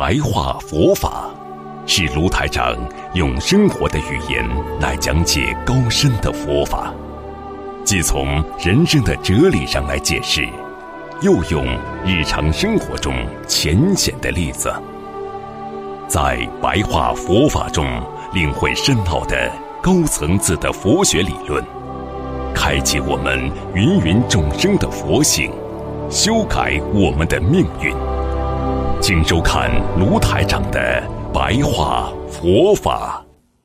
白话佛法，是卢台长用生活的语言来讲解高深的佛法，既从人生的哲理上来解释，又用日常生活中浅显的例子，在白话佛法中领会深奥的高层次的佛学理论，开启我们芸芸众生的佛性，修改我们的命运。请收看卢台长的白话佛法。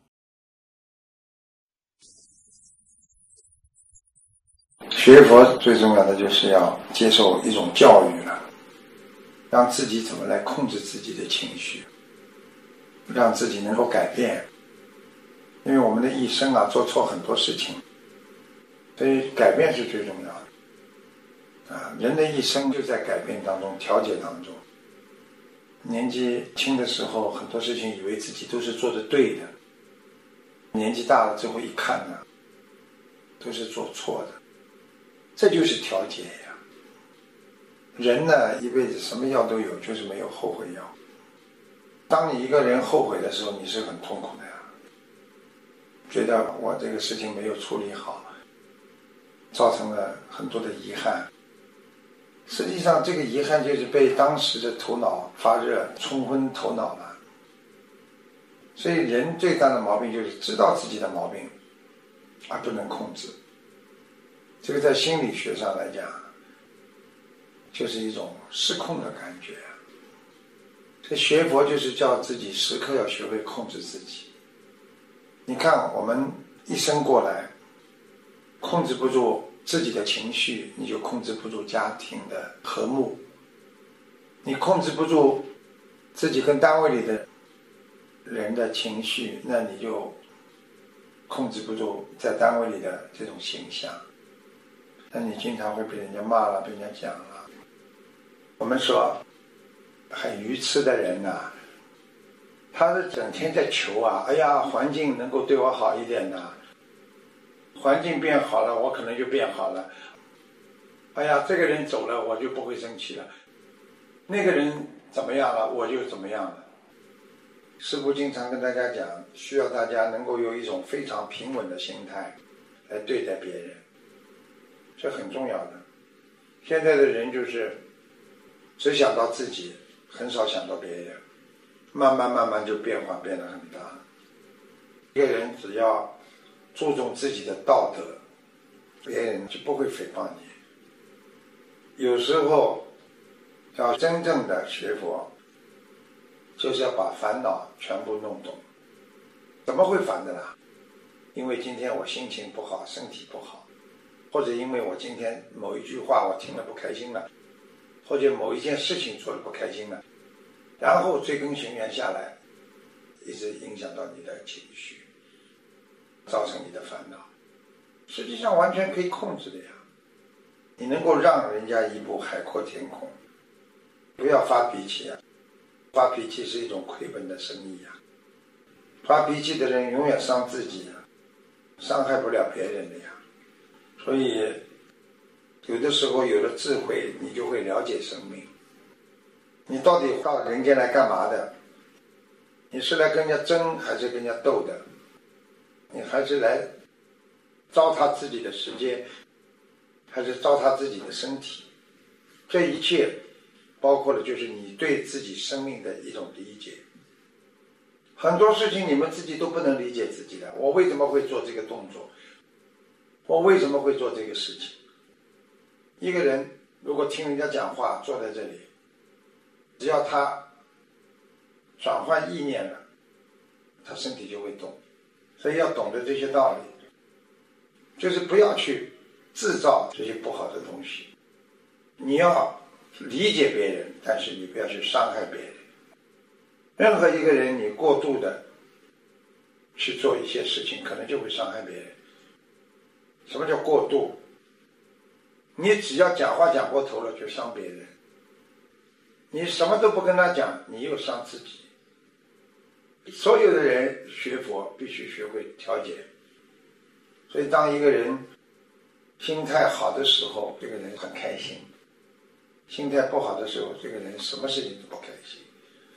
学佛最重要的就是要接受一种教育了，让自己怎么来控制自己的情绪，让自己能够改变。因为我们的一生做错很多事情，所以改变是最重要的。人的一生就在改变当中，调节当中。年纪轻的时候，很多事情以为自己都是做得对的，年纪大了之后一看呢，都是做错的。这就是调节呀。人呢，一辈子什么药都有，就是没有后悔药。当你一个人后悔的时候，你是很痛苦的呀，觉得我这个事情没有处理好，造成了很多的遗憾。实际上这个遗憾就是被当时的头脑发热冲昏头脑了。所以人最大的毛病就是知道自己的毛病而不能控制。这个在心理学上来讲，就是一种失控的感觉。这学佛就是叫自己时刻要学会控制自己。你看我们一生过来，控制不住自己的情绪，你就控制不住家庭的和睦；你控制不住自己跟单位里的人的情绪，那你就控制不住在单位里的这种形象。那你经常会被人家骂了，被人家讲了。我们说很愚痴的人他是整天在求哎呀，环境能够对我好一点环境变好了，我可能就变好了。哎呀，这个人走了，我就不会生气了。那个人怎么样了，我就怎么样了。师父经常跟大家讲，需要大家能够有一种非常平稳的心态来对待别人，这很重要的。现在的人就是只想到自己，很少想到别人，慢慢就变化变得很大。一个人只要注重自己的道德，别人就不会诽谤你。有时候要真正的学佛，就是要把烦恼全部弄懂。怎么会烦的啦？因为今天我心情不好，身体不好，或者因为我今天某一句话我听了不开心了，或者某一件事情做了不开心了，然后追根寻源下来，一直影响到你的情绪，造成你的烦恼。实际上完全可以控制的呀。你能够让人家一步海阔天空，不要发脾气发脾气是一种亏本的生意发脾气的人永远伤自己伤害不了别人的呀。所以有的时候有了智慧，你就会了解生命。你到底到人间来干嘛的？你是来跟人家争还是跟人家斗的？你还是来糟蹋自己的时间，还是糟蹋自己的身体？这一切包括了就是你对自己生命的一种理解。很多事情你们自己都不能理解自己的，我为什么会做这个动作，我为什么会做这个事情。一个人如果听人家讲话，坐在这里，只要他转换意念了，他身体就会动。所以要懂得这些道理，就是不要去制造这些不好的东西。你要理解别人，但是你不要去伤害别人。任何一个人你过度的去做一些事情，可能就会伤害别人。什么叫过度？你只要讲话讲过头了，就伤别人。你什么都不跟他讲，你又伤自己。所有的人学佛必须学会调节。所以当一个人心态好的时候，这个人很开心；心态不好的时候，这个人什么事情都不开心。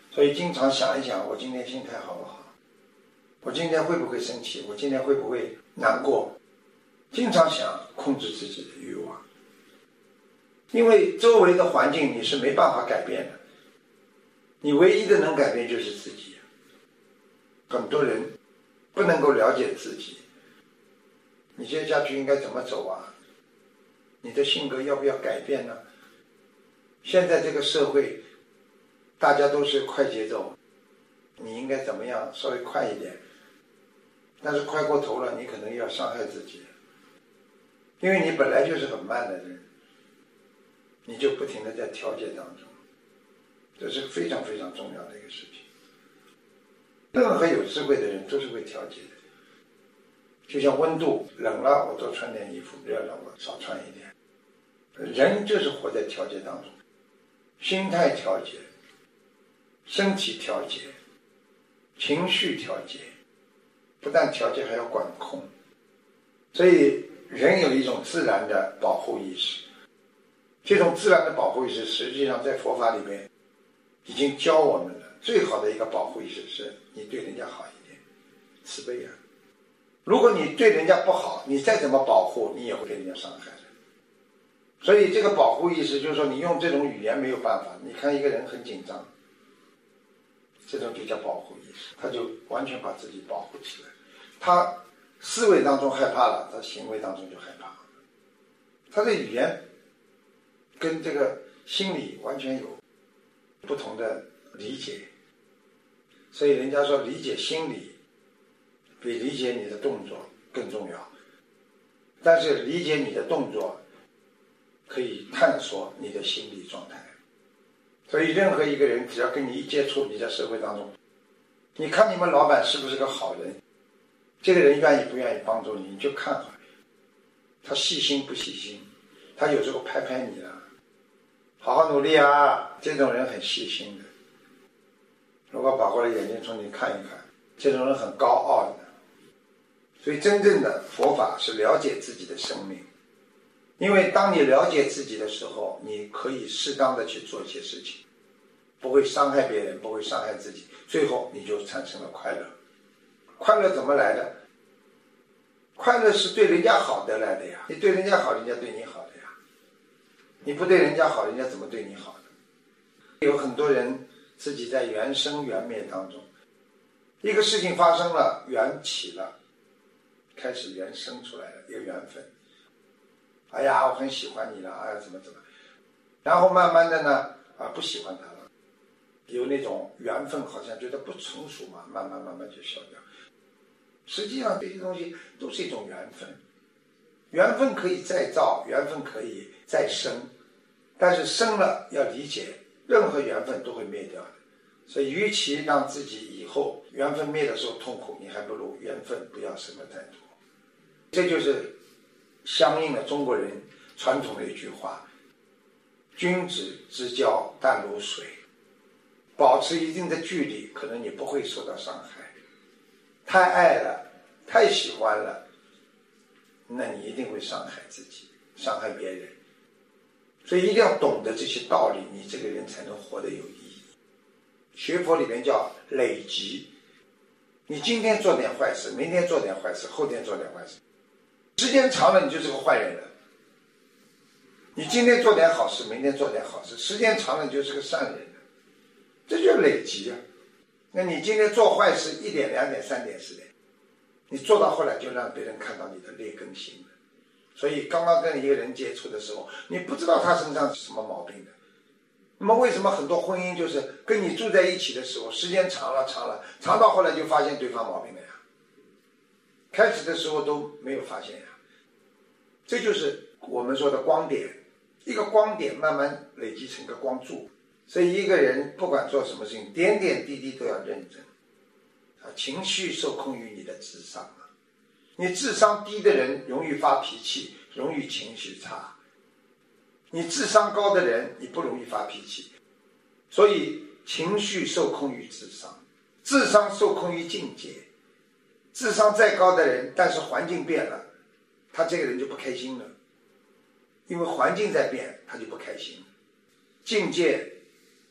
所以经常想一想，我今天心态好不好？我今天会不会生气？我今天会不会难过？经常想控制自己的欲望，因为周围的环境你是没办法改变的，你唯一的能改变就是自己。很多人不能够了解自己，你接下去应该怎么走啊？你的性格要不要改变呢？现在这个社会大家都是快节奏，你应该怎么样稍微快一点，但是快过头了你可能要伤害自己，因为你本来就是很慢的人，你就不停地在调节当中，这是非常非常重要的一个事情。任何有智慧的人都是会调节的，就像温度，冷了我多穿点衣服，热了我少穿一点。人就是活在调节当中，心态调节，身体调节，情绪调节，不但调节还要管控。所以人有一种自然的保护意识，这种自然的保护意识实际上在佛法里面已经教我们了。最好的一个保护意识是你对人家好一点，慈悲啊。如果你对人家不好，你再怎么保护你也会被人家伤害的。所以这个保护意识就是说，你用这种语言没有办法。你看一个人很紧张，这种就叫保护意识，他就完全把自己保护起来。他思维当中害怕了，他行为当中就害怕了。他的语言跟这个心理完全有不同的理解，所以人家说理解心理比理解你的动作更重要。但是理解你的动作可以探索你的心理状态。所以任何一个人只要跟你一接触，你在社会当中，你看你们老板是不是个好人，这个人愿意不愿意帮助你，你就看好他细心不细心，他有时候拍拍你了，好好努力啊，这种人很细心的。如果把过来眼睛冲你看一看，这种人很高傲的。所以真正的佛法是了解自己的生命，因为当你了解自己的时候，你可以适当的去做一些事情，不会伤害别人，不会伤害自己，最后你就产生了快乐。快乐怎么来的？快乐是对人家好得来的呀，你对人家好，人家对你好的呀，你不对人家好，人家怎么对你好的？有很多人自己在缘生缘灭当中，一个事情发生了，缘起了，开始缘生出来了，有缘分。哎呀，我很喜欢你了，哎呀，怎么，然后慢慢的呢，不喜欢他了，有那种缘分，好像觉得不成熟嘛，慢慢就消掉。实际上这些东西都是一种缘分，缘分可以再造，缘分可以再生，但是生了要理解，任何缘分都会灭掉的。所以与其让自己以后缘分灭的时候痛苦，你还不如缘分不要生得太多。这就是相应了中国人传统的一句话，君子之交淡如水，保持一定的距离，可能你不会受到伤害。太爱了，太喜欢了，那你一定会伤害自己，伤害别人。所以一定要懂得这些道理，你这个人才能活得有意义。学佛里面叫累积，你今天做点坏事，明天做点坏事，后天做点坏事，时间长了你就是个坏人了。你今天做点好事，明天做点好事，时间长了你就是个善人了，这就是累积啊。那你今天做坏事1点、2点、3点、4点，你做到后来就让别人看到你的劣根性了。所以刚刚跟一个人接触的时候，你不知道他身上是什么毛病的。那么为什么很多婚姻就是跟你住在一起的时候，时间长到后来就发现对方毛病了呀？开始的时候都没有发现呀。这就是我们说的光点，一个光点慢慢累积成一个光柱。所以一个人不管做什么事情，点点滴滴都要认真情绪受控于你的智商你智商低的人容易发脾气，容易情绪差。你智商高的人你不容易发脾气。所以情绪受控于智商，智商受控于境界。智商再高的人，但是环境变了，他这个人就不开心了，因为环境在变，他就不开心了。境界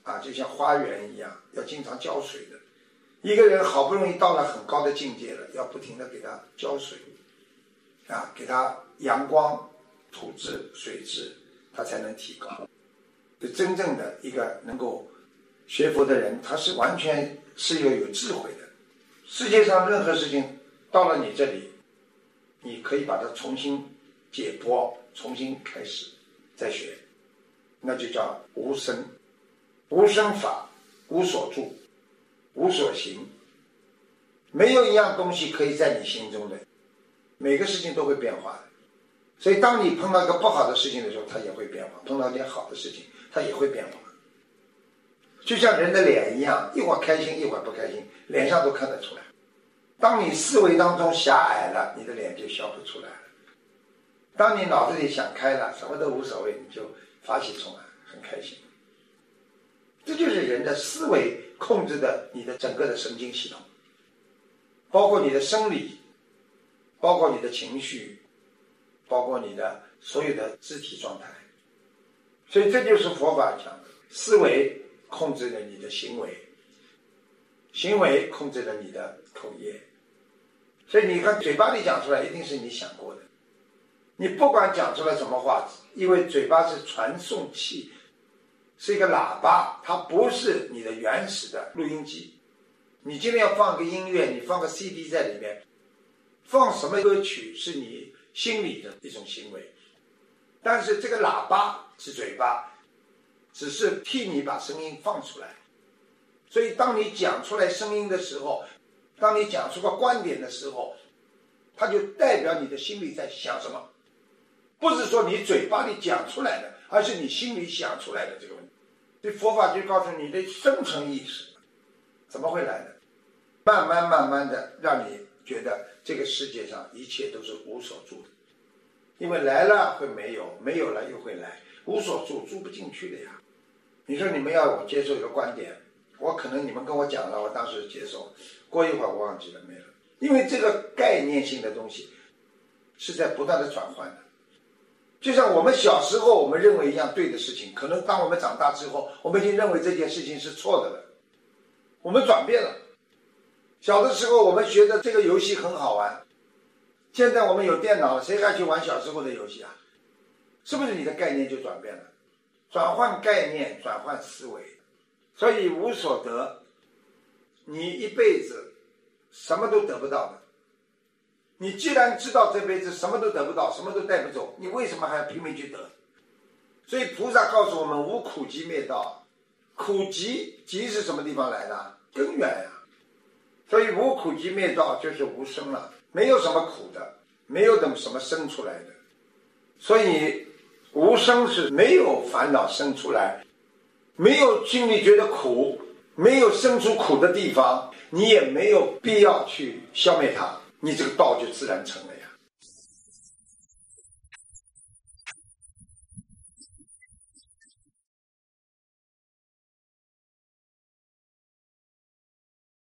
就像花园一样，要经常浇水的。一个人好不容易到了很高的境界了，要不停地给他浇水给他阳光、土质、水质，他才能提高。就真正的一个能够学佛的人，他是完全是要有智慧的。世界上任何事情到了你这里，你可以把它重新解剖，重新开始再学，那就叫无生。无生法，无所住，无所行，没有一样东西可以在你心中的，每个事情都会变化的。所以当你碰到一个不好的事情的时候，它也会变化，碰到一件好的事情它也会变化。就像人的脸一样，一会儿开心一会儿不开心，脸上都看得出来。当你思维当中狭隘了，你的脸就笑不出来了。当你脑子里想开了，什么都无所谓，你就发起冲来，很开心。这就是人的思维控制的你的整个的神经系统，包括你的生理，包括你的情绪，包括你的所有的肢体状态。所以这就是佛法讲的，思维控制了你的行为，行为控制了你的口业。所以你看嘴巴里讲出来一定是你想过的，你不管讲出来什么话，因为嘴巴是传送器，是一个喇叭，它不是你的原始的录音机。你今天要放个音乐，你放个 CD 在里面，放什么歌曲是你心里的一种行为，但是这个喇叭是嘴巴，只是替你把声音放出来。所以当你讲出来声音的时候，当你讲出个观点的时候，它就代表你的心里在想什么，不是说你嘴巴里讲出来的，而是你心里想出来的这个问题。所以佛法就告诉你的深层意识怎么会来的，慢慢的让你觉得这个世界上一切都是无所住的。因为来了会没有，没有了又会来，无所住，住不进去的呀。你说你们要我接受一个观点，我可能你们跟我讲了，我当时接受，过一会儿我忘记了，没了。因为这个概念性的东西是在不断的转换的。就像我们小时候我们认为一样对的事情，可能当我们长大之后，我们已经认为这件事情是错的了，我们转变了。小的时候我们觉得这个游戏很好玩，现在我们有电脑了，谁还去玩小时候的游戏啊？是不是你的概念就转变了？转换概念，转换思维。所以无所得，你一辈子什么都得不到的。你既然知道这辈子什么都得不到，什么都带不走，你为什么还要拼命去得？所以菩萨告诉我们，无苦集灭道。苦集，集是什么地方来的？根源呀。所以无苦集灭道就是无生了，没有什么苦的，没有什么生出来的。所以无生是没有烦恼生出来，没有心里觉得苦，没有生出苦的地方，你也没有必要去消灭它，你这个道就自然成了。